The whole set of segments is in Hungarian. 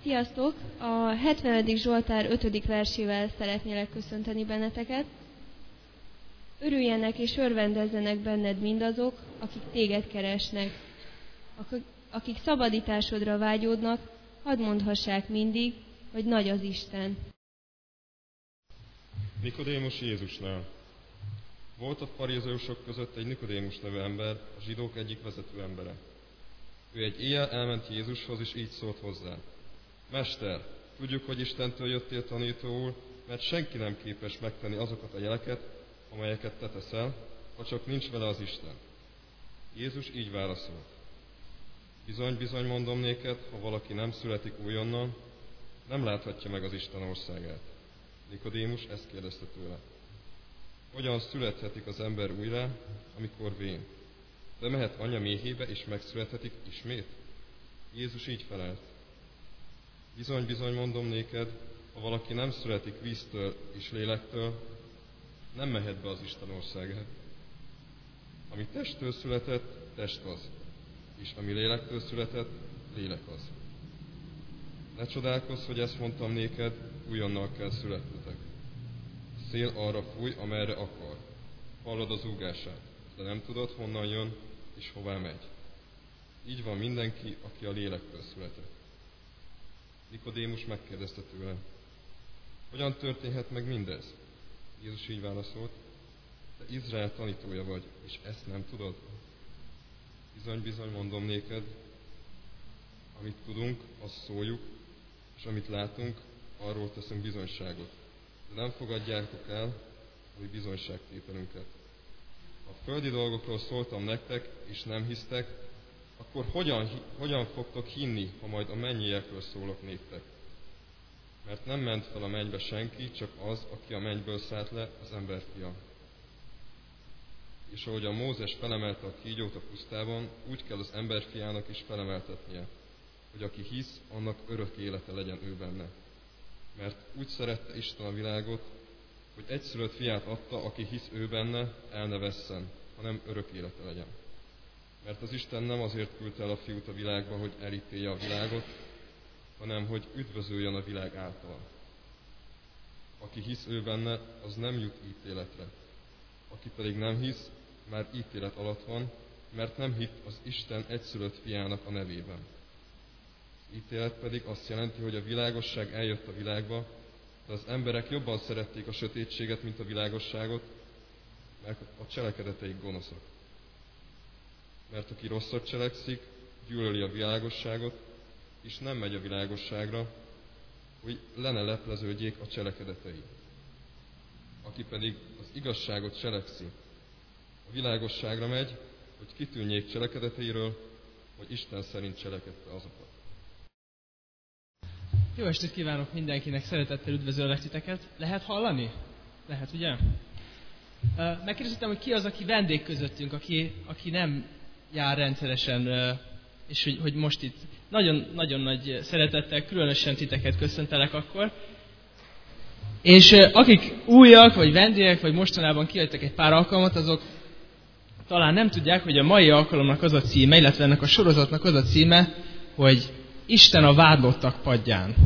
Sziasztok! A 70. Zsoltár 5. versével szeretnélek köszönteni benneteket. Örüljenek és örvendezzenek benned mindazok, akik téged keresnek. Akik szabadításodra vágyódnak, hadd mondhassák mindig, hogy nagy az Isten. Nikodémus Jézusnál. Volt a farizeusok között egy Nikodémus nevű ember, a zsidók egyik vezető embere. Ő egy éjjel elment Jézushoz, és így szólt hozzá. Mester, tudjuk, hogy Istentől jöttél tanítóul, mert senki nem képes megtenni azokat a jeleket, amelyeket te teszel, ha csak nincs vele az Isten. Jézus így válaszolt. Bizony, bizony mondom néked, ha valaki nem születik újonnan, nem láthatja meg az Isten országát. Nikodémus ezt kérdezte tőle. Hogyan születhetik az ember újra, amikor vén? De mehet anyja méhébe, és megszülethetik ismét? Jézus így felelt. Bizony, bizony mondom néked, ha valaki nem születik víztől és lélektől, nem mehet be az Isten országába. Ami testtől született, test az, és ami lélektől született, lélek az. Ne csodálkozz, hogy ezt mondtam néked, újonnal kell születnetek. A szél arra fúj, amerre akar. Hallod az zúgását, de nem tudod, honnan jön és hová megy. Így van mindenki, aki a lélektől született. Nikodémus megkérdezte tőle, hogyan történhet meg mindez? Jézus így válaszolt, te Izrael tanítója vagy, és ezt nem tudod? Bizony, bizony mondom néked, amit tudunk, azt szóljuk, és amit látunk, arról teszünk bizonyságot. De nem fogadjátok el a mi bizonyságtételünket. Ha a földi dolgokról szóltam nektek, és nem hisztek, akkor hogyan fogtok hinni, ha majd a mennyiekről szólok néktek? Mert nem ment fel a mennybe senki, csak az, aki a mennyből szállt le, az emberfia. És ahogy a Mózes felemelte a kígyót a pusztában, úgy kell az emberfiának is felemeltetnie, hogy aki hisz, annak örök élete legyen ő benne. Mert úgy szerette Isten a világot, hogy egyszülött fiát adta, aki hisz ő benne, el ne vesszen, hanem örök élete legyen. Mert az Isten nem azért küldte el a fiút a világba, hogy elítélje a világot, hanem hogy üdvözöljön a világ által. Aki hisz ő benne, az nem jut ítéletre. Aki pedig nem hisz, már ítélet alatt van, mert nem hitt az Isten egyszülött fiának a nevében. Az ítélet pedig azt jelenti, hogy a világosság eljött a világba, de az emberek jobban szerették a sötétséget, mint a világosságot, mert a cselekedeteik gonoszak. Mert aki rosszat cselekszik, gyűlöli a világosságot, és nem megy a világosságra, hogy le ne lepleződjék a cselekedetei. Aki pedig az igazságot cselekszi, a világosságra megy, hogy kitűnjék cselekedeteiről, hogy Isten szerint cselekedte azokat. Jó estét kívánok mindenkinek, szeretettel üdvözöllek titeket. Lehet hallani? Lehet, ugye? Megkérdeztem, hogy ki az, aki vendég közöttünk, aki nem jár rendszeresen, és hogy most itt nagyon nagy szeretettel, különösen titeket köszöntelek akkor. És akik újak, vagy vendégek, vagy mostanában kijöttek egy pár alkalmat, azok talán nem tudják, hogy a mai alkalomnak az a címe, illetve ennek a sorozatnak az a címe, hogy Isten a vádlottak padján.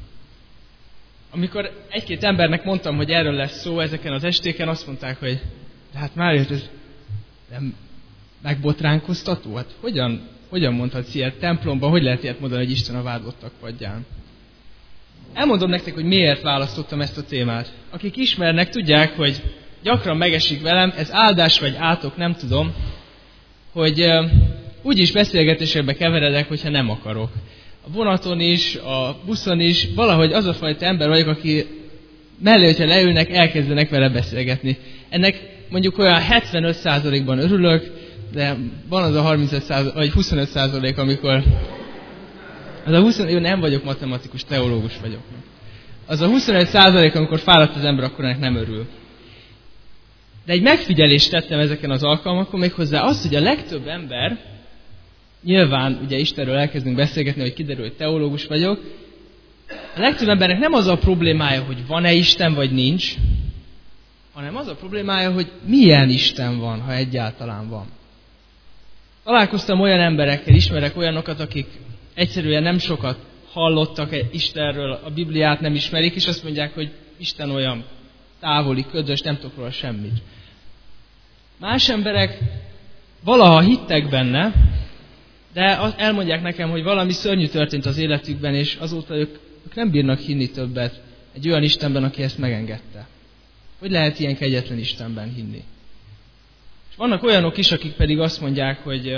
Amikor egy-két embernek mondtam, hogy erről lesz szó ezeken az estéken, azt mondták, hogy de hát már ez nem megbotránkoztató? Hát hogyan mondhatsz ilyet templomban, hogy lehet ilyet mondani, hogy Isten a vádlottak padján? Elmondom nektek, hogy miért választottam ezt a témát. Akik ismernek, tudják, hogy gyakran megesik velem, ez áldás vagy átok, nem tudom, hogy úgyis beszélgetésekbe keveredek, hogyha nem akarok. A vonaton is, a buszon is, valahogy az a fajta ember vagyok, aki mellé, hogyha leülnek, elkezdenek vele beszélgetni. Ennek mondjuk olyan 75%-ban örülök, de van az a 35% vagy 25%, amikor... Jó, nem vagyok matematikus, teológus vagyok. Az a 25%, amikor fáradt az ember, akkor ennek nem örül. De egy megfigyelést tettem ezeken az alkalmakon, méghozzá az, hogy a legtöbb ember, nyilván ugye Istenről elkezdünk beszélgetni, hogy kiderül, hogy teológus vagyok, a legtöbb embernek nem az a problémája, hogy van-e Isten, vagy nincs, hanem az a problémája, hogy milyen Isten van, ha egyáltalán van. Találkoztam olyan emberekkel, ismerek olyanokat, akik egyszerűen nem sokat hallottak Istenről, a Bibliát nem ismerik, és azt mondják, hogy Isten olyan távoli, ködös, nem tudok róla semmit. Más emberek valaha hittek benne, de elmondják nekem, hogy valami szörnyű történt az életükben, és azóta ők nem bírnak hinni többet egy olyan Istenben, aki ezt megengedte. Hogy lehet ilyen kegyetlen Istenben hinni? És vannak olyanok is, akik pedig azt mondják, hogy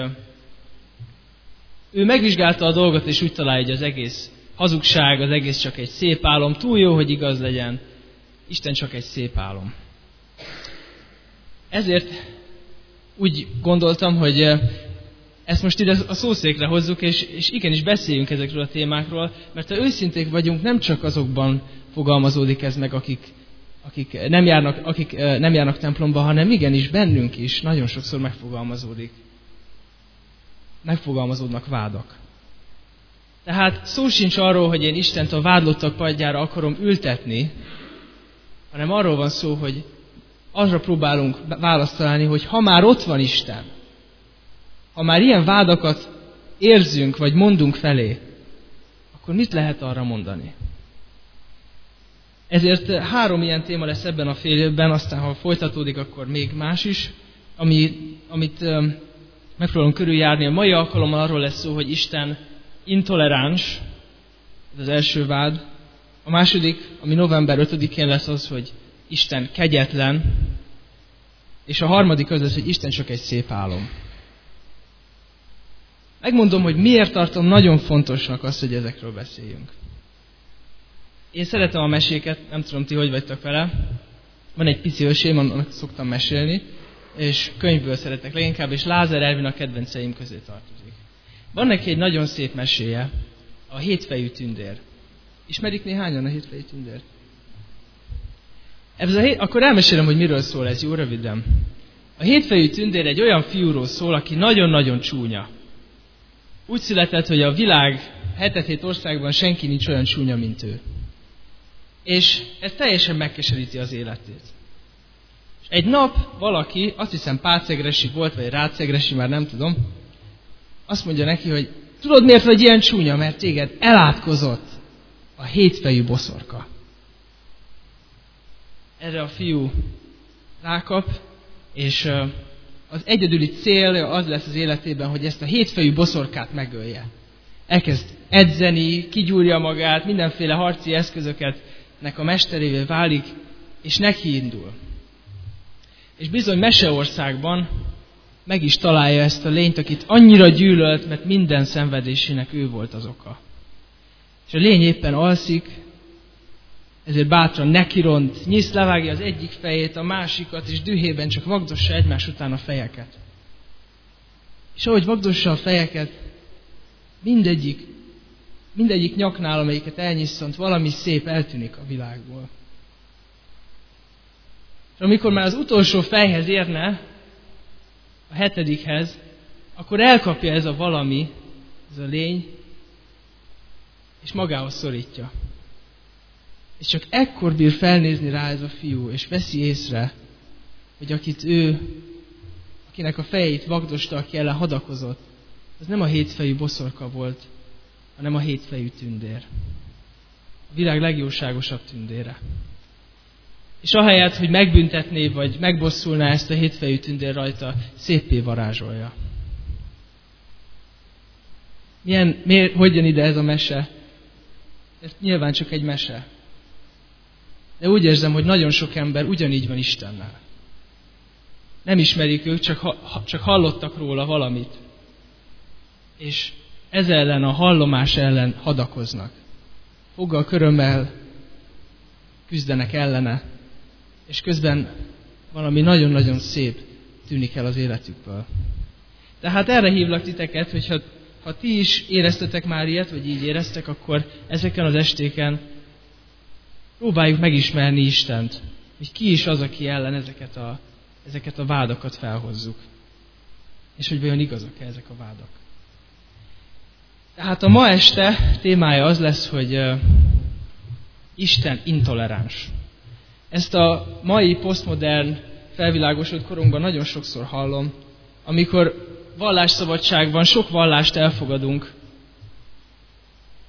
ő megvizsgálta a dolgot, és úgy találja, hogy az egész hazugság, az egész csak egy szép álom, túl jó, hogy igaz legyen. Isten csak egy szép álom. Ezért úgy gondoltam, hogy ezt most ide a szószékre hozzuk, és igenis beszéljünk ezekről a témákról, mert ha őszinték vagyunk, nem csak azokban fogalmazódik ez meg, akik nem járnak templomba, hanem igenis bennünk is nagyon sokszor megfogalmazódnak vádak. Tehát szó sincs arról, hogy én Istent a vádlottak padjára akarom ültetni, hanem arról van szó, hogy arra próbálunk választ találni, hogy ha már ott van Isten, ha már ilyen vádakat érzünk, vagy mondunk felé, akkor mit lehet arra mondani? Ezért 3 ilyen téma lesz ebben a fél évben, aztán ha folytatódik, akkor még más is, amit megpróbálunk körüljárni. A mai alkalommal arról lesz szó, hogy Isten intoleráns, ez az első vád. A második, ami november 5-én lesz, az, hogy Isten kegyetlen, és a harmadik az lesz, hogy Isten csak egy szép álom. Megmondom, hogy miért tartom nagyon fontosnak azt, hogy ezekről beszéljünk. Én szeretem a meséket, nem tudom, ti hogy vagytok vele. Van egy pici ösém, annak szoktam mesélni, és könyvből szeretek leginkább, és Lázár Ervin a kedvenceim közé tartozik. Van neki egy nagyon szép meséje, a hétfejű tündér. Ismerik néhányan a hétfejű tündért? Akkor elmesélem, hogy miről szól ez, jó röviden. A hétfejű tündér egy olyan fiúról szól, aki nagyon-nagyon csúnya. Úgy született, hogy a világ 7 országban senki nincs olyan csúnya, mint ő. És ez teljesen megkeseríti az életét. És egy nap valaki, azt hiszem Pácegresi volt, vagy Rácegresi, már nem tudom, azt mondja neki, hogy tudod miért vagy ilyen csúnya? Mert téged elátkozott a hétfejű boszorka. Erre a fiú rákap, és az egyedüli célja az lesz az életében, hogy ezt a hétfejű boszorkát megölje. Elkezd edzeni, kigyúrja magát, mindenféle harci eszközöknek a mesterévé válik, és neki indul. És bizony Meseországban meg is találja ezt a lényt, akit annyira gyűlölt, mert minden szenvedésének ő volt az oka. És a lény éppen alszik, ezért bátran nekiront, nyisz, levágja az egyik fejét, a másikat, és dühében csak vagdossa egymás után a fejeket. És ahogy vagdossa a fejeket, mindegyik nyaknál, amelyiket elnyisszont, valami szép eltűnik a világból. És amikor már az utolsó fejhez érne, a 7-hez, akkor elkapja ez a valami, ez a lény, és magához szorítja. És csak ekkor bír felnézni rá ez a fiú, és veszi észre, hogy akinek a fejét vagdosta, aki ellen hadakozott, az nem a hétfejű boszorka volt, hanem a hétfejű tündér. A világ legjóságosabb tündére. És ahelyett, hogy megbüntetné, vagy megbosszulná ezt a hétfejű tündér rajta, széppé varázsolja. Hogy jön ide ez a mese? Ez nyilván csak egy mese. De úgy érzem, hogy nagyon sok ember ugyanígy van Istennel. Nem ismerik ők, csak hallottak róla valamit. És ez ellen, a hallomás ellen hadakoznak. Foggal körömmel küzdenek ellene, és közben valami nagyon-nagyon szép tűnik el az életükből. Tehát erre hívlak titeket, hogy ha ti is éreztetek már ilyet, vagy így éreztek, akkor ezeken az estéken próbáljuk megismerni Istent, hogy ki is az, aki ellen ezeket a vádakat felhozzuk. És hogy vajon igazak-e ezek a vádak. Tehát a ma este témája az lesz, hogy Isten intoleráns. Ezt a mai posztmodern felvilágosult korunkban nagyon sokszor hallom, amikor vallásszabadságban sok vallást elfogadunk,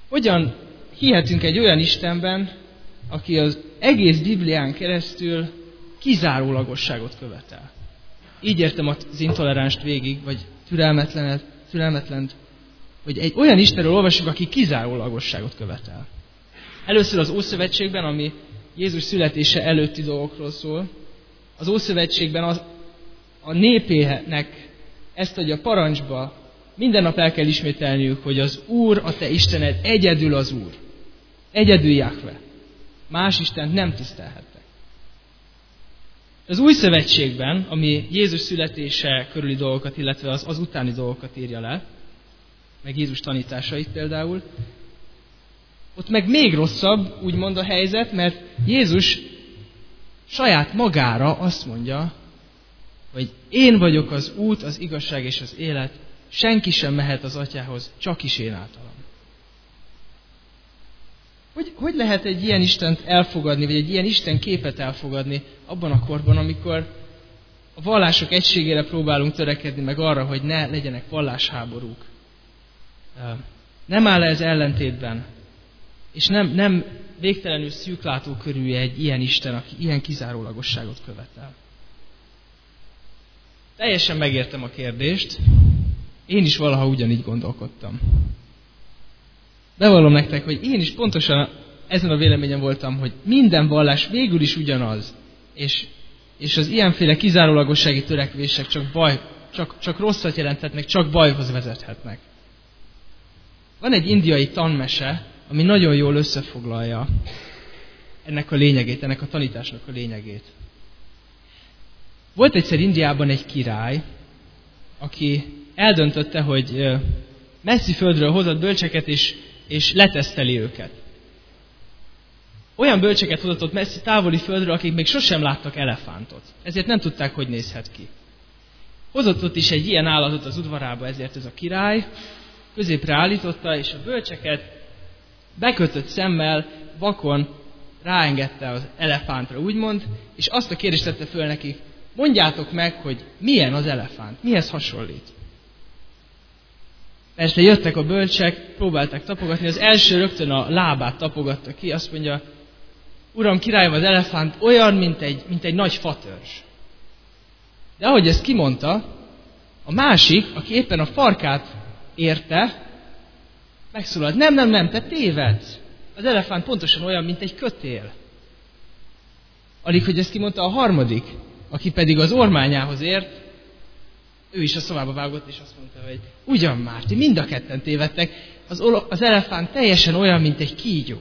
Hogyan hihetünk egy olyan Istenben, aki az egész Biblián keresztül kizárólagosságot követel? Így értem az intoleránst végig, vagy türelmetlent, hogy egy olyan Istenről olvasjuk, aki kizárólagosságot követel. Először az Ószövetségben, ami Jézus születése előtti dolgokról szól, az Ószövetségben a népének ezt adja parancsba, minden nap el kell ismételniük, hogy az Úr, a te Istened, egyedül az Úr. Egyedül Jahve. Más Istent nem tisztelhettek. Az Új Szövetségben, ami Jézus születése körüli dolgokat, illetve az utáni dolgokat írja le, meg Jézus tanításait például, ott meg még rosszabb, úgymond a helyzet, mert Jézus saját magára azt mondja, hogy én vagyok az út, az igazság és az élet, senki sem mehet az Atyához, csak is én általam. Hogy lehet egy ilyen Istent elfogadni, vagy egy ilyen Isten képet elfogadni abban a korban, amikor a vallások egységére próbálunk törekedni, meg arra, hogy ne legyenek vallásháborúk? Nem áll ez ellentétben, és nem végtelenül szűklátókörű egy ilyen Isten, aki ilyen kizárólagosságot követel. Teljesen megértem a kérdést, én is valaha ugyanígy gondolkodtam. Bevallom nektek, hogy én is pontosan ezen a véleményen voltam, hogy minden vallás végül is ugyanaz, és az ilyenféle kizárólagossági törekvések csak rosszat jelenthetnek, csak bajhoz vezethetnek. Van egy indiai tanmese, ami nagyon jól összefoglalja ennek a lényegét, ennek a tanításnak a lényegét. Volt egyszer Indiában egy király, aki eldöntötte, hogy messzi földről hozott bölcseket, és leteszteli őket. Olyan bölcseket hozott ott messzi távoli földről, akik még sosem láttak elefántot. Ezért nem tudták, hogy nézhet ki. Hozott ott is egy ilyen állatot az udvarába, ezért ez a király középre állította, és a bölcseket bekötött szemmel, vakon ráengedte az elefántra, úgymond, és azt a kérdést tette föl nekik, mondjátok meg, hogy milyen az elefánt, mihez hasonlít. Persze jöttek a bölcsek, próbálták tapogatni, az első rögtön a lábát tapogatta ki, azt mondja, uram, királyom, az elefánt olyan, mint egy nagy fatörzs. De ahogy ezt kimondta, a másik, aki éppen a farkát érte, megszólalt, nem, te tévedsz. Az elefánt pontosan olyan, mint egy kötél. Alig, hogy ezt kimondta a harmadik, aki pedig az ormányához ért, ő is a szavába vágott, és azt mondta, hogy ugyan már, ti mind a ketten tévedtek, az elefánt teljesen olyan, mint egy kígyó.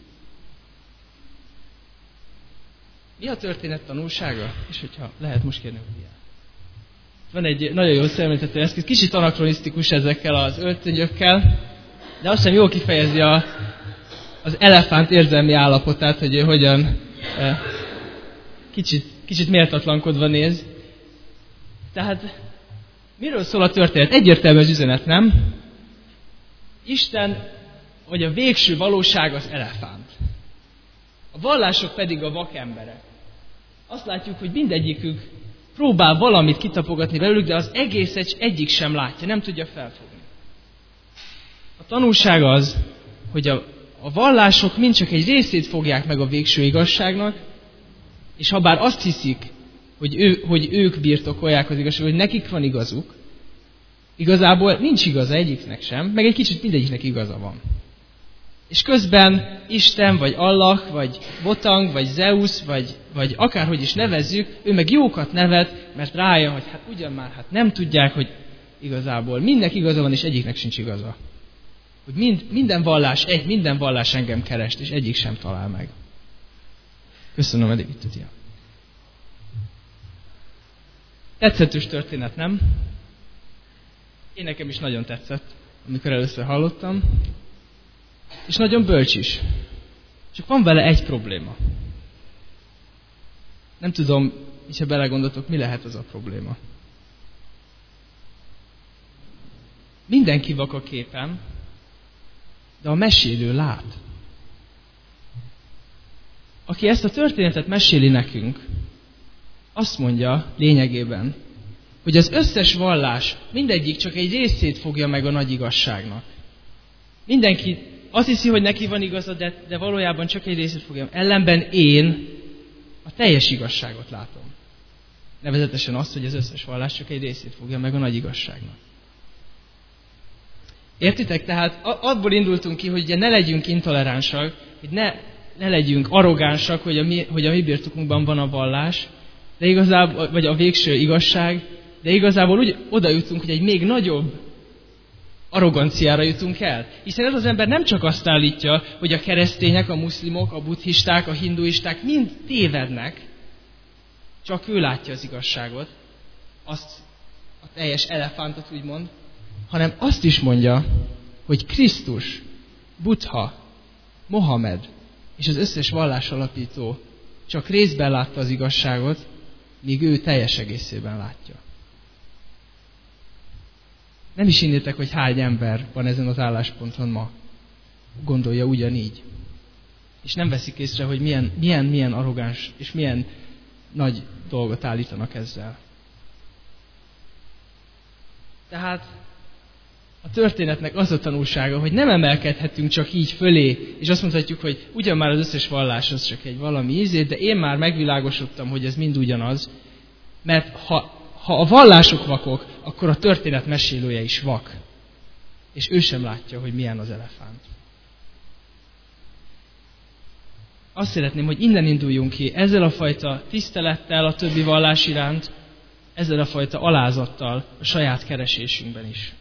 Mi a történet tanulsága? És hogyha lehet, most kérni, hogy ilyen. Van egy nagyon jó szemléltető eszköz, kicsit anakronisztikus ezekkel az öltönyökkel, de azt sem jól kifejezi az elefánt érzelmi állapotát, hogy ő hogyan kicsit méltatlankodva néz. Tehát miről szól a történet? Egyértelmű az üzenet, nem? Isten, vagy a végső valóság az elefánt. A vallások pedig a vakemberek. Azt látjuk, hogy mindegyikük próbál valamit kitapogatni velük, de az egész egyik sem látja, nem tudja felfogni. A tanulság az, hogy a vallások mind csak egy részét fogják meg a végső igazságnak, és ha bár azt hiszik, hogy ők birtokolják az igazságot, hogy nekik van igazuk, igazából nincs igaza egyiknek sem, meg egy kicsit mindegyiknek igaza van. És közben Isten, vagy Allah, vagy Botang, vagy Zeus, vagy akárhogy is nevezzük, ő meg jókat nevet, mert rájön, hogy hát ugyan már nem tudják, hogy igazából mindnek igaza van, és egyiknek sincs igaza. Hogy minden vallás engem kerest, és egyik sem talál meg. Köszönöm, eddig itt tudja. Tetszetős történet, nem? Én nekem is nagyon tetszett, amikor először hallottam. És nagyon bölcs is. Csak van vele egy probléma. Nem tudom, ha belegondoltok, mi lehet az a probléma. Mindenki vak a képen, de a mesélő lát. Aki ezt a történetet meséli nekünk, azt mondja lényegében, hogy az összes vallás mindegyik csak egy részét fogja meg a nagy igazságnak. Mindenki azt hiszi, hogy neki van igaza, de valójában csak egy részét fogja. Ellenben én a teljes igazságot látom. Nevezetesen azt, hogy az összes vallás csak egy részét fogja meg a nagy igazságnak. Értitek? Tehát abból indultunk ki, hogy ugye ne legyünk intoleránsak, hogy ne legyünk arrogánsak, hogy a mi birtokunkban van a vallás, de igazából, vagy a végső igazság, de igazából úgy oda jutunk, hogy egy még nagyobb arroganciára jutunk el. Hiszen ez az ember nem csak azt állítja, hogy a keresztények, a muszlimok, a buddhisták, a hinduisták mind tévednek, csak ő látja az igazságot, azt a teljes elefántot úgymond, hanem azt is mondja, hogy Krisztus, Buddha, Mohamed és az összes vallásalapító csak részben látta az igazságot, míg ő teljes egészében látja. Nem is hinnétek, hogy hány ember van ezen az állásponton ma. Gondolja ugyanígy. És nem veszik észre, hogy milyen arrogáns és milyen nagy dolgot állítanak ezzel. Tehát a történetnek az a tanulsága, hogy nem emelkedhetünk csak így fölé, és azt mondhatjuk, hogy ugyan már az összes vallás az csak egy valami ízét, de én már megvilágosodtam, hogy ez mind ugyanaz, mert ha a vallások vakok, akkor a történet mesélője is vak. És ő sem látja, hogy milyen az elefánt. Azt szeretném, hogy innen induljunk ki, ezzel a fajta tisztelettel a többi vallás iránt, ezzel a fajta alázattal a saját keresésünkben is.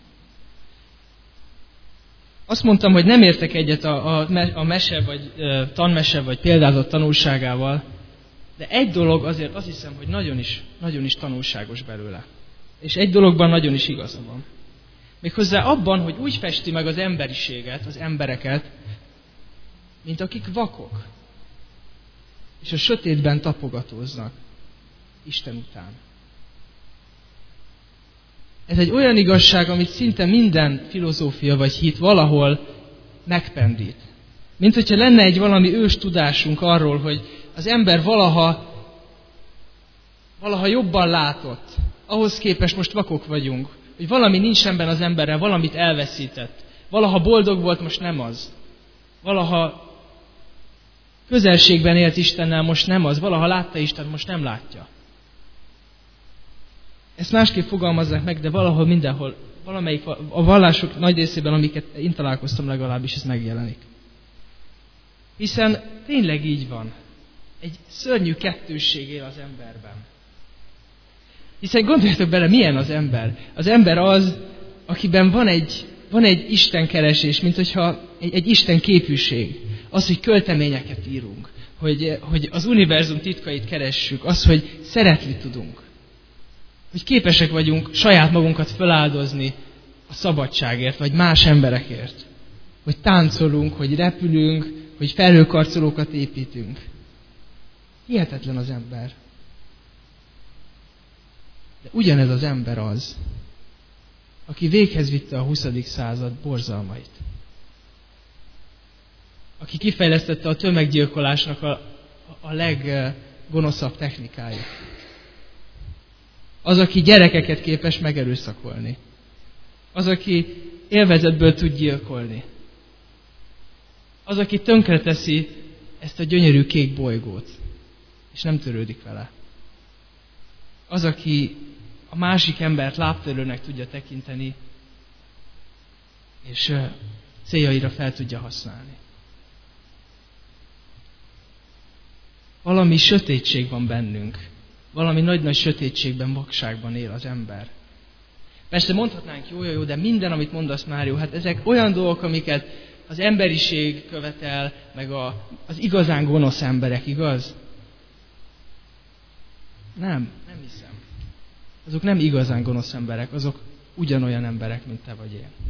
Azt mondtam, hogy nem értek egyet a mese, vagy tanmese, vagy példázat tanulságával, de egy dolog azért azt hiszem, hogy nagyon is tanulságos belőle. És egy dologban nagyon is igaza van. Méghozzá abban, hogy úgy festi meg az emberiséget, az embereket, mint akik vakok, és a sötétben tapogatóznak Isten után. Ez egy olyan igazság, amit szinte minden filozófia vagy hit valahol megpendít. Mint hogyha lenne egy valami ős tudásunk arról, hogy az ember valaha jobban látott. Ahhoz képest most vakok vagyunk. Hogy valami nincs rendben az emberrel, valamit elveszített. Valaha boldog volt, most nem az. Valaha közelségben élt Istennel, most nem az. Valaha látta Isten, most nem látja. Ezt másképp fogalmazzák meg, de valahol mindenhol, valamelyik a vallások nagy részében, amiket én találkoztam legalábbis, ez megjelenik. Hiszen tényleg így van. Egy szörnyű kettősség él az emberben. Hiszen gondoljatok bele, milyen az ember. Az ember az, akiben van egy istenkeresés, mint hogyha egy Isten képűség. Az, hogy költeményeket írunk. Hogy az univerzum titkait keressük. Az, hogy szeretni tudunk. Hogy képesek vagyunk saját magunkat feláldozni a szabadságért, vagy más emberekért. Hogy táncolunk, hogy repülünk, hogy felhőkarcolókat építünk. Hihetetlen az ember. De ugyanez az ember az, aki véghez vitte a 20. század borzalmait. Aki kifejlesztette a tömeggyilkolásnak a leggonoszabb technikáit. Az, aki gyerekeket képes megerőszakolni. Az, aki élvezetből tud gyilkolni. Az, aki tönkreteszi ezt a gyönyörű kék bolygót, és nem törődik vele. Az, aki a másik embert lábtörőnek tudja tekinteni, és céljaira fel tudja használni. Valami sötétség van bennünk. Valami nagy-nagy sötétségben, vakságban él az ember. Persze mondhatnánk, jó, de minden, amit mondasz, Mário, hát ezek olyan dolgok, amiket az emberiség követel, meg az igazán gonosz emberek, igaz? Nem hiszem. Azok nem igazán gonosz emberek, azok ugyanolyan emberek, mint te vagy én.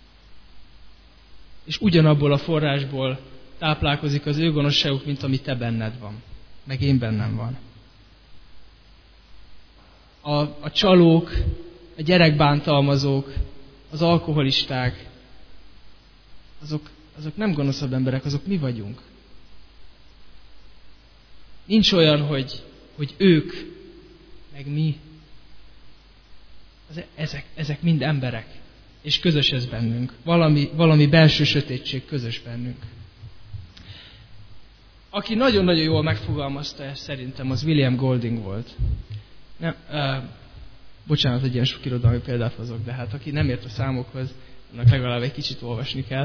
És ugyanabból a forrásból táplálkozik az ő gonoszságuk, mint ami te benned van, meg én bennem van. A csalók, a gyerekbántalmazók, az alkoholisták, azok nem gonoszabb emberek, azok mi vagyunk. Nincs olyan, hogy ők, meg mi. Ezek mind emberek. és közös ez bennünk. Valami belső sötétség közös bennünk. Aki nagyon-nagyon jól megfogalmazta ezt szerintem, az William Golding volt. Bocsánat, hogy ilyen sok irodalmi példát hozok, de hát aki nem ért a számokhoz, annak legalább egy kicsit olvasni kell.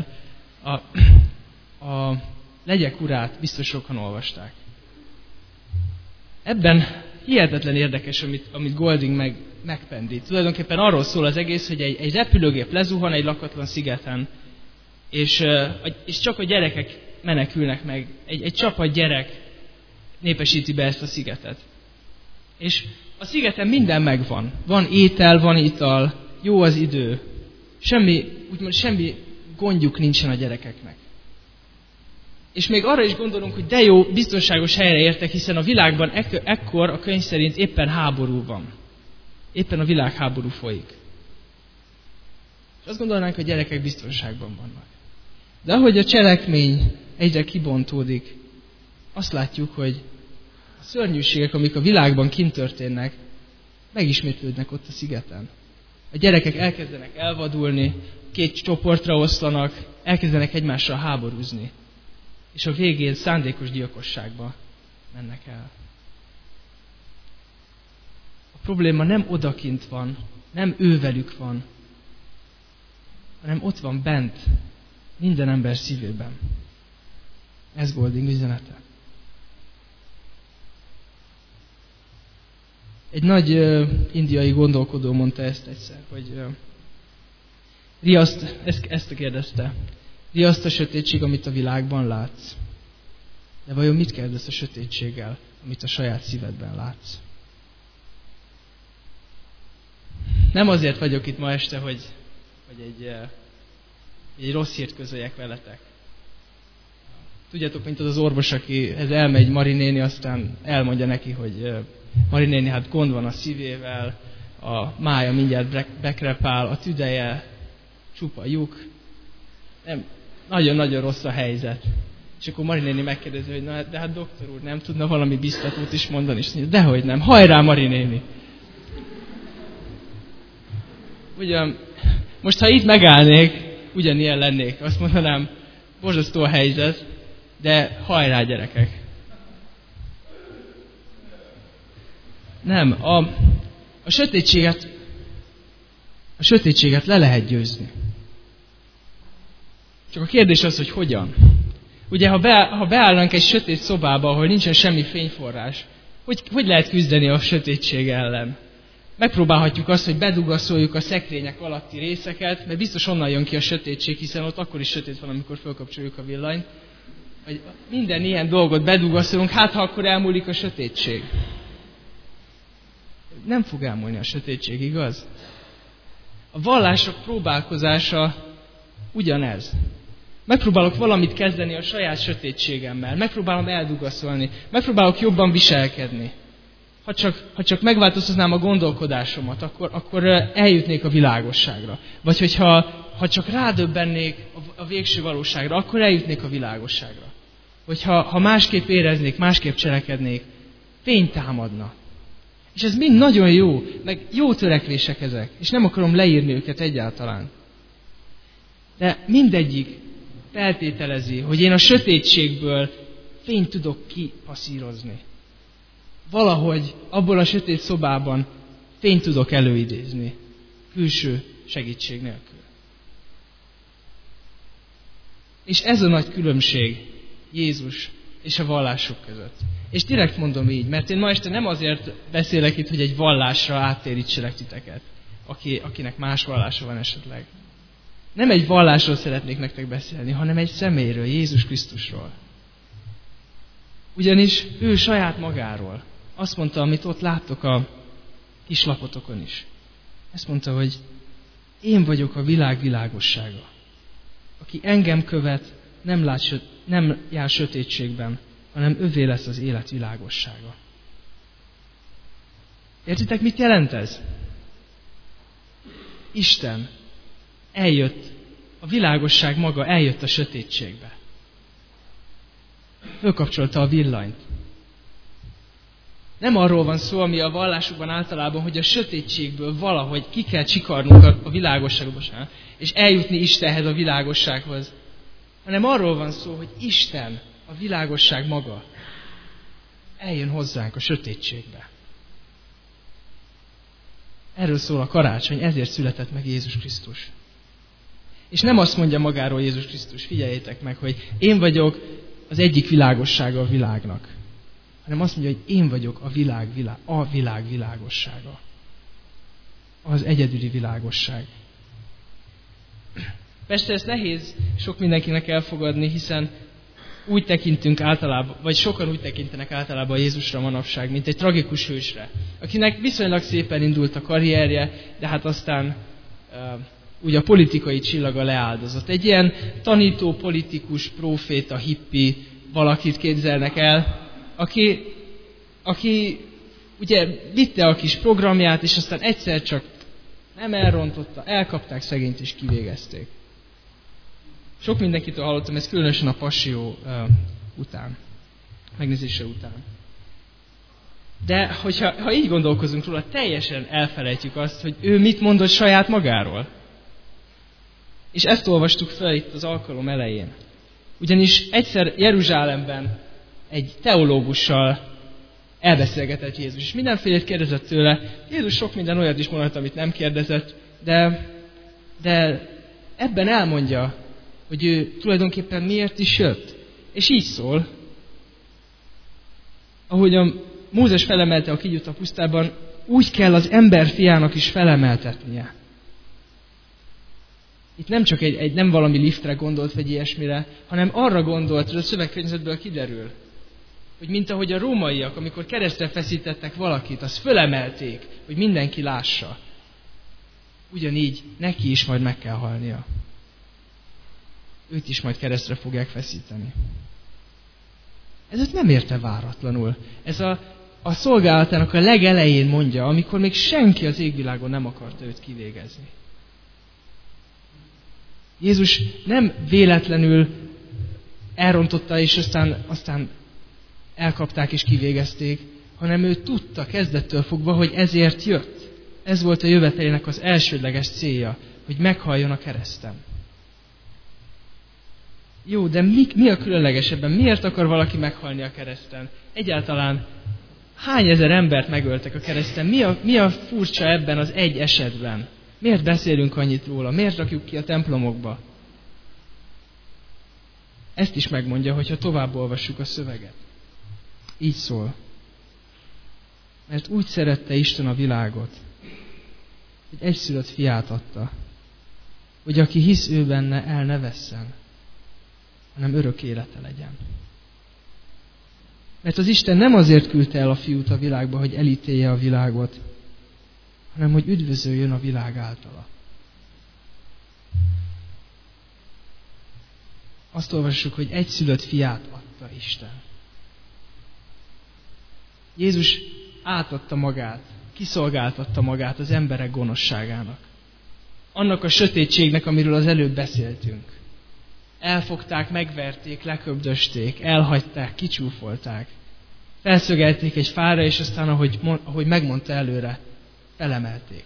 A Legyek urát biztos sokan olvasták. Ebben hihetetlen érdekes, amit Golding megpendít. Tulajdonképpen arról szól az egész, hogy egy repülőgép lezuhan egy lakatlan szigeten, és csak a gyerekek menekülnek meg. Egy csapat gyerek népesíti be ezt a szigetet. És a szigeten minden megvan. Van étel, van ital, jó az idő. Semmi gondjuk nincsen a gyerekeknek. És még arra is gondolunk, hogy de jó, biztonságos helyre értek, hiszen a világban ekkor a könyv szerint éppen háború van. Éppen a világháború folyik. És azt gondolnánk, hogy a gyerekek biztonságban vannak. De ahogy a cselekmény egyre kibontódik, azt látjuk, hogy a szörnyűségek, amik a világban kint történnek, megismétlődnek ott a szigeten. A gyerekek elkezdenek elvadulni, két csoportra oszlanak, elkezdenek egymással háborúzni. És a végén szándékos gyilkosságba mennek el. A probléma nem odakint van, nem ővelük van, hanem ott van bent, minden ember szívében. Ez Golding üzenete. Egy nagy indiai gondolkodó mondta ezt egyszer, hogy ezt kérdezte. Riaszt a sötétség, amit a világban látsz. De vajon mit kezdesz a sötétséggel, amit a saját szívedben látsz? Nem azért vagyok itt ma este, hogy egy rossz hírt közöljek veletek. Tudjátok, mint az orvos, akihez elmegy Mari néni, aztán elmondja neki, hogy Mari néni, hát gond van a szívével, a mája mindjárt bekrepál, a tüdeje csupa lyuk. Nem, nagyon-nagyon rossz a helyzet. És akkor Mari néni megkérdezi, hogy na, de hát doktor úr, nem tudna valami biztatót is mondani? És mondja, dehogy nem, hajrá Mari néni! Ugyan, most ha itt megállnék, ugyanilyen lennék. Azt mondanám, borzasztó a helyzet, de hajrá gyerekek! Nem, a sötétséget le lehet győzni. Csak a kérdés az, hogy hogyan. Ugye, ha beállnánk egy sötét szobába, ahol nincsen semmi fényforrás, hogy lehet küzdeni a sötétség ellen? Megpróbálhatjuk azt, hogy bedugaszoljuk a szekrények alatti részeket, mert biztos onnan jön ki a sötétség, hiszen ott akkor is sötét van, amikor felkapcsoljuk a villanyt. Vagy minden ilyen dolgot bedugaszolunk, hát ha akkor elmúlik a sötétség. Nem fog elmúlni a sötétség, igaz? A vallások próbálkozása ugyanez. Megpróbálok valamit kezdeni a saját sötétségemmel, megpróbálom eldugaszolni, megpróbálok jobban viselkedni. Ha csak megváltoztatnám a gondolkodásomat, akkor eljutnék a világosságra. Vagy ha csak rádöbbennék a végső valóságra, akkor eljutnék a világosságra. Vagy ha másképp éreznék, másképp cselekednék, fény támadna. És ez mind nagyon jó, meg jó törekvések ezek, és nem akarom leírni őket egyáltalán. De mindegyik feltételezi, hogy én a sötétségből fényt tudok kipasszírozni. Valahogy abból a sötét szobában fényt tudok előidézni, külső segítség nélkül. És ez a nagy különbség Jézus és a vallások között. És direkt mondom így, mert én ma este nem azért beszélek itt, hogy egy vallásra áttérítselek titeket, akinek más vallása van esetleg. Nem egy vallásról szeretnék nektek beszélni, hanem egy személyről, Jézus Krisztusról. Ugyanis ő saját magáról azt mondta, amit ott láttok a kis lapotokon is. Ezt mondta, hogy én vagyok a világ világossága. Aki engem követ, nem jár sötétségben, hanem övé lesz az élet világossága. Értitek, mit jelent ez? Isten eljött, a világosság maga eljött a sötétségbe. Fölkapcsolta a villanyt. Nem arról van szó, ami a vallásokban általában, hogy a sötétségből valahogy ki kell csikarnunk a világosságba, és eljutni Istenhez, a világossághoz. Hanem arról van szó, hogy Isten, a világosság maga, eljön hozzánk a sötétségbe. Erről szól a karácsony, ezért született meg Jézus Krisztus. És nem azt mondja magáról Jézus Krisztus, figyeljétek meg, hogy én vagyok az egyik világossága a világnak, hanem azt mondja, hogy én vagyok a világ világossága. Az egyedüli világosság. Persze ezt nehéz sok mindenkinek elfogadni, hiszen úgy tekintünk általában, vagy sokan úgy tekintenek általában Jézusra manapság, mint egy tragikus hősre, akinek viszonylag szépen indult a karrierje, de hát aztán ugye a politikai csillaga leáldozott. Egy ilyen tanító, politikus, próféta, hippi valakit képzelnek el, aki ugye vitte a kis programját, és aztán egyszer csak nem elrontotta, elkapták szegényt és kivégezték. Sok mindenkitől hallottam, ez különösen a Passió után, megnézése után. De ha így gondolkozunk róla, teljesen elfelejtjük azt, hogy ő mit mondott saját magáról. És ezt olvastuk fel itt az alkalom elején. Ugyanis egyszer Jeruzsálemben egy teológussal elbeszélgetett Jézus, és mindenfélét kérdezett tőle. Jézus sok minden olyat is mondott, amit nem kérdezett, de ebben elmondja, hogy ő tulajdonképpen miért is jött. És így szól, ahogy a Mózes felemelte a kígyót a pusztában, úgy kell az ember fiának is felemeltetnie. Itt nem csak nem valami liftre gondolt, vagy ilyesmire, hanem arra gondolt, hogy a szövegkörnyezetből kiderül, hogy mint ahogy a rómaiak, amikor keresztre feszítettek valakit, azt fölemelték, hogy mindenki lássa. Ugyanígy neki is majd meg kell halnia. Őt is majd keresztre fogják feszíteni. Ez őt nem érte váratlanul. Ez a szolgálatának a legelején mondja, amikor még senki az égvilágon nem akarta őt kivégezni. Jézus nem véletlenül elrontotta, és aztán elkapták és kivégezték, hanem ő tudta kezdettől fogva, hogy ezért jött. Ez volt a jövetelének az elsődleges célja, hogy meghalljon a kereszten. Jó, de mi a különlegesebben? Miért akar valaki meghalni a kereszten? Egyáltalán hány ezer embert megöltek a kereszten? Mi a furcsa ebben az egy esetben? Miért beszélünk annyit róla? Miért rakjuk ki a templomokba? Ezt is megmondja, hogyha tovább olvassuk a szöveget. Így szól. Mert úgy szerette Isten a világot, hogy egyszülött fiát adta, hogy aki hisz ő benne, el ne vesszen, hanem örök élete legyen. Mert az Isten nem azért küldte el a fiút a világba, hogy elítélje a világot, hanem hogy üdvözöljön a világ általa. Azt olvassuk, hogy egyszülött fiát adta Isten. Jézus átadta magát, kiszolgáltatta magát az emberek gonoszságának. Annak a sötétségnek, amiről az előbb beszéltünk. Elfogták, megverték, leköbdösték, elhagyták, kicsúfolták. Felszögelték egy fára, és aztán, ahogy megmondta előre, felemelték.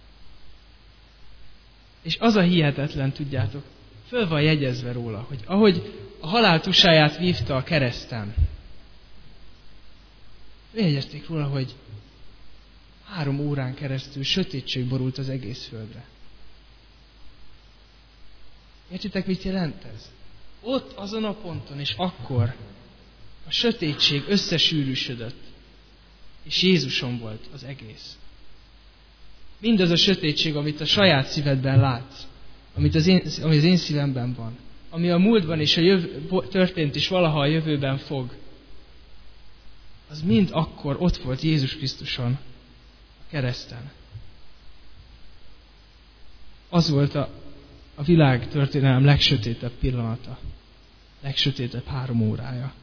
És az a hihetetlen, tudjátok, föl van jegyezve róla, hogy ahogy a halál tusáját vívta a kereszten, jegyezték róla, hogy 3 órán keresztül sötétség borult az egész földre. Értitek, mit jelent ez? Ott azon a ponton, és akkor a sötétség összesűrűsödött, és Jézuson volt az egész. Mindaz a sötétség, amit a saját szívedben látsz, ami az én szívemben van, ami a múltban és történt és valaha a jövőben fog, az mind akkor ott volt Jézus Krisztuson a kereszten. Az volt a világ történelem legsötétebb pillanata, legsötétebb 3 órája.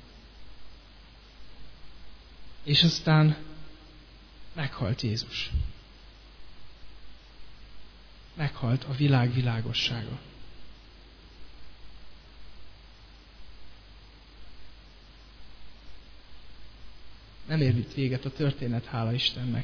És aztán meghalt Jézus. Meghalt a világ világossága. nem ér itt véget a történet, hála Istennek.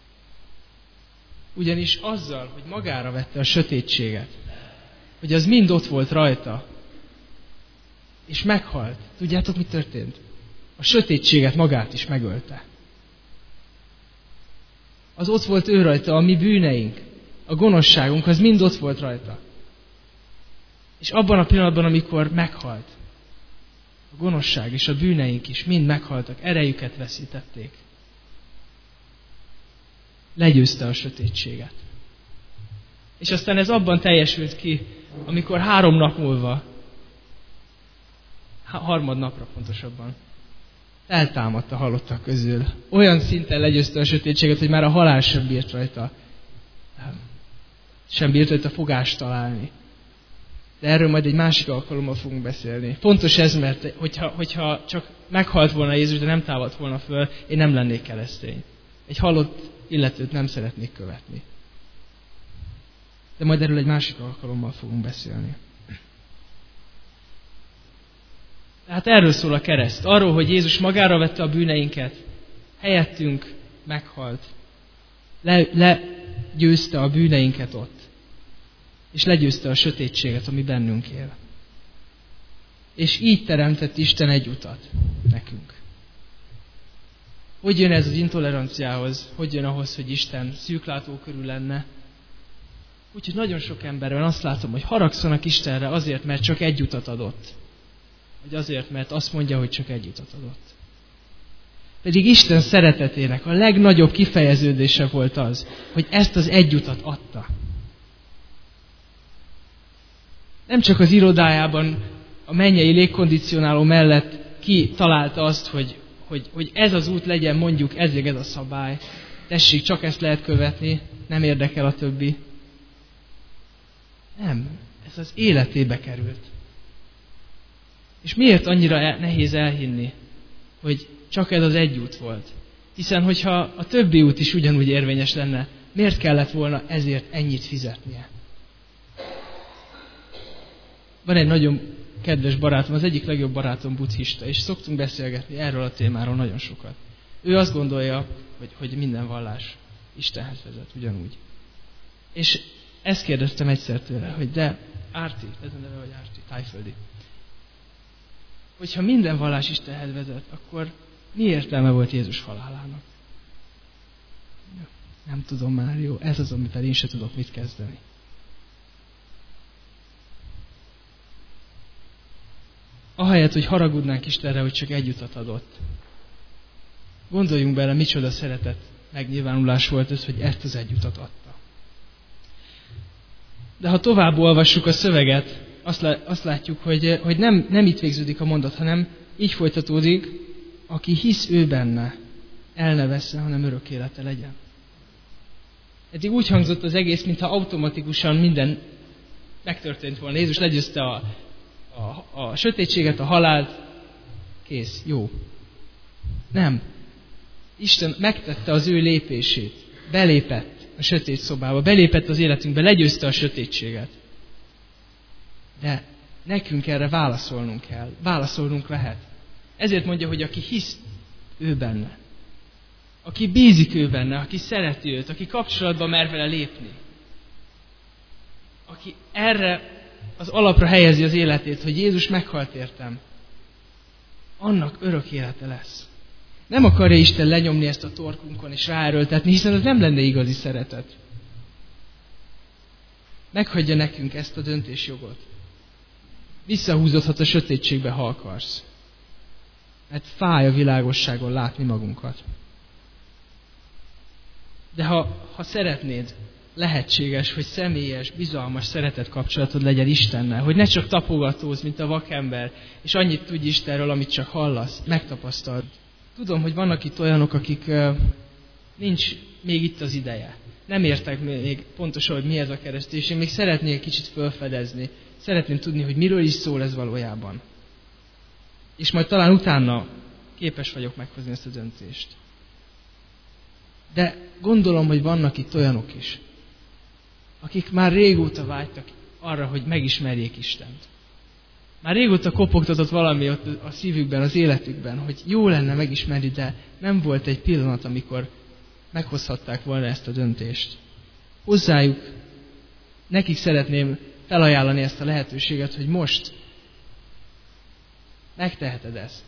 Ugyanis azzal, hogy magára vette a sötétséget, hogy az mind ott volt rajta, és meghalt. Tudjátok, mi történt? A sötétséget magát is megölte. Az ott volt ő rajta, a mi bűneink, a gonoszságunk, az mind ott volt rajta. És abban a pillanatban, amikor meghalt, a gonoszság és a bűneink is mind meghaltak, erejüket veszítették. Legyőzte a sötétséget. És aztán ez abban teljesült ki, amikor 3 nap múlva, harmadnapra pontosabban, eltámadt a halottak közül. Olyan szinten legyőzte a sötétséget, hogy már a halál sem bírt rajta fogást találni. De erről majd egy másik alkalommal fogunk beszélni. Fontos ez, mert hogyha csak meghalt volna Jézus, de nem támadt volna föl, én nem lennék keresztény. Egy halott illetőt nem szeretnék követni. De majd erről egy másik alkalommal fogunk beszélni. Tehát erről szól a kereszt. Arról, hogy Jézus magára vette a bűneinket, helyettünk meghalt. Legyőzte a bűneinket ott. És legyőzte a sötétséget, ami bennünk él. És így teremtett Isten egy utat nekünk. Hogy jön ez az intoleranciához? Hogy jön ahhoz, hogy Isten szűklátókörű lenne? Úgyhogy nagyon sok emberben azt látom, hogy haragszanak Istenre azért, mert csak egy utat adott. Vagy azért, mert azt mondja, hogy csak egy utat adott. Pedig Isten szeretetének a legnagyobb kifejeződése volt az, hogy ezt az egy utat adta. Nem csak az irodájában a mennyei légkondicionáló mellett kitalálta azt, hogy ez az út legyen, mondjuk ez a szabály. Tessék, csak ezt lehet követni, nem érdekel a többi. Nem, ez az életébe került. És miért annyira nehéz elhinni, hogy csak ez az egy út volt? Hiszen, hogyha a többi út is ugyanúgy érvényes lenne, miért kellett volna ezért ennyit fizetnie? Van egy nagyon kedves barátom, az egyik legjobb barátom buddhista, és szoktunk beszélgetni erről a témáról nagyon sokat. Ő azt gondolja, hogy minden vallás Istenhez vezet, ugyanúgy. És ezt kérdeztem egyszer tőle, hogy de Árti, ez a neve, vagy Árti, tájföldi. Hogyha minden vallás Istenhez vezet, akkor mi értelme volt Jézus halálának? Nem tudom már, jó, ez az, amivel én sem tudok mit kezdeni. Ahelyett, hogy haragudnánk Istenre, hogy csak egy utat adott. Gondoljunk bele, micsoda szeretet megnyilvánulás volt ez, hogy ezt az egy utat adta. De ha tovább olvassuk a szöveget, azt látjuk, hogy nem itt végződik a mondat, hanem így folytatódik, aki hisz ő benne, el ne vessze, hanem örök élete legyen. Eddig úgy hangzott az egész, mintha automatikusan minden megtörtént volna. Jézus legyőzte a sötétséget, a halált, kész, jó. Nem. Isten megtette az ő lépését. Belépett a sötét szobába, belépett az életünkbe, legyőzte a sötétséget. De nekünk erre válaszolnunk kell. Válaszolnunk lehet. Ezért mondja, hogy aki hisz ő benne, aki bízik ő benne, aki szereti őt, aki kapcsolatba mer vele lépni, aki erre az alapra helyezi az életét, hogy Jézus meghalt értem, annak örök élete lesz. Nem akarja Isten lenyomni ezt a torkunkon és ráerőltetni, hiszen az nem lenne igazi szeretet. Meghagyja nekünk ezt a döntésjogot. Visszahúzódhat a sötétségbe, ha akarsz. Mert fáj a világosságon látni magunkat. De ha szeretnéd, lehetséges, hogy személyes, bizalmas szeretet kapcsolatod legyen Istennel, hogy ne csak tapogatózz, mint a vakember, és annyit tudj Istenről, amit csak hallasz, megtapasztald. Tudom, hogy vannak itt olyanok, akik nincs még itt az ideje. Nem értek még pontosan, hogy mi ez a keresztény, és én még szeretnék kicsit felfedezni. Szeretném tudni, hogy miről is szól ez valójában. És majd talán utána képes vagyok meghozni ezt a döntést. De gondolom, hogy vannak itt olyanok is, akik már régóta vágytak arra, hogy megismerjék Istent. Már régóta kopogtatott valami ott a szívükben, az életükben, hogy jó lenne megismerni, de nem volt egy pillanat, amikor meghozhatták volna ezt a döntést. Hozzájuk, nekik szeretném felajánlani ezt a lehetőséget, hogy most megteheted ezt.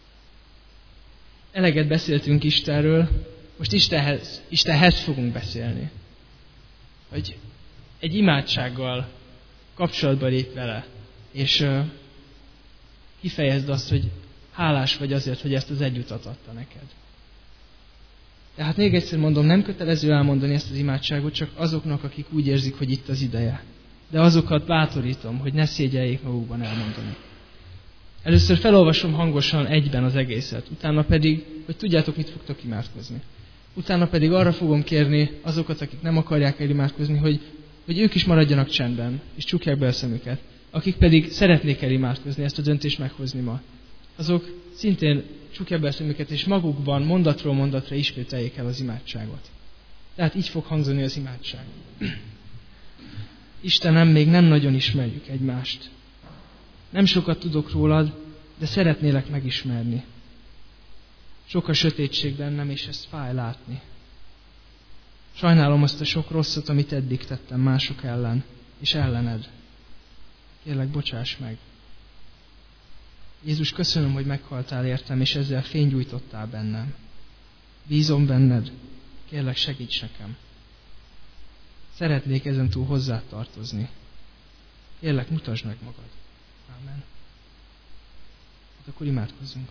Eleget beszéltünk Istenről, most Istenhez fogunk beszélni. Hogy egy imádsággal kapcsolatba lép vele, és kifejezd azt, hogy hálás vagy azért, hogy ezt az egyutat adta neked. Tehát még egyszer mondom, nem kötelező elmondani ezt az imádságot, csak azoknak, akik úgy érzik, hogy itt az ideje. De azokat bátorítom, hogy ne szégyeljék magukban elmondani. Először felolvasom hangosan egyben az egészet, utána pedig, hogy tudjátok, mit fogtok imádkozni. Utána pedig arra fogom kérni azokat, akik nem akarják elimádkozni, hogy ők is maradjanak csendben, és csukják be a szemüket. Akik pedig szeretnék elimádkozni, ezt a döntést meghozni ma, azok szintén csukják be a szemüket, és magukban mondatról mondatra ismételjék el az imádságot. Tehát így fog hangzani az imádság. Istenem, még nem nagyon ismerjük egymást. Nem sokat tudok rólad, de szeretnélek megismerni. Sok a sötétség bennem, és ezt fáj látni. Sajnálom azt a sok rosszat, amit eddig tettem mások ellen, és ellened. Kérlek, bocsáss meg. Jézus, köszönöm, hogy meghaltál értem, és ezzel fénygyújtottál bennem. Bízom benned, kérlek, segíts nekem. Szeretnék ezentúl hozzád tartozni. Kérlek, mutasd meg magad. Ámen. Hát akkor imádkozzunk.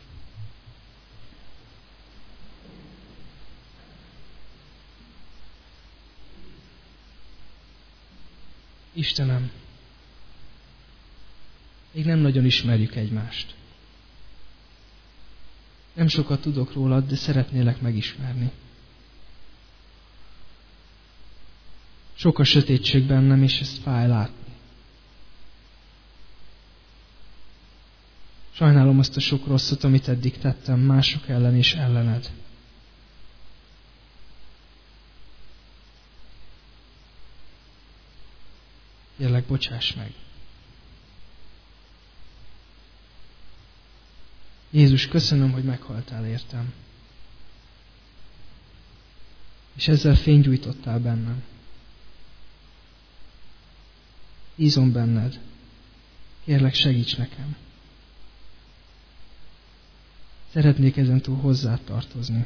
Istenem, még nem nagyon ismerjük egymást. Nem sokat tudok rólad, de szeretnélek megismerni. Sok a sötétség bennem, és ezt fáj látni. Sajnálom azt a sok rosszat, amit eddig tettem mások ellen és ellened. Kérlek, bocsáss meg. Jézus, köszönöm, hogy meghaltál értem. És ezzel fénygyújtottál bennem. Bízom benned. Kérlek, segíts nekem. Szeretnék ezentúl hozzád tartozni.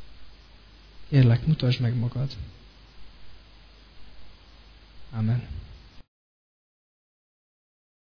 Kérlek, mutasd meg magad. Amen.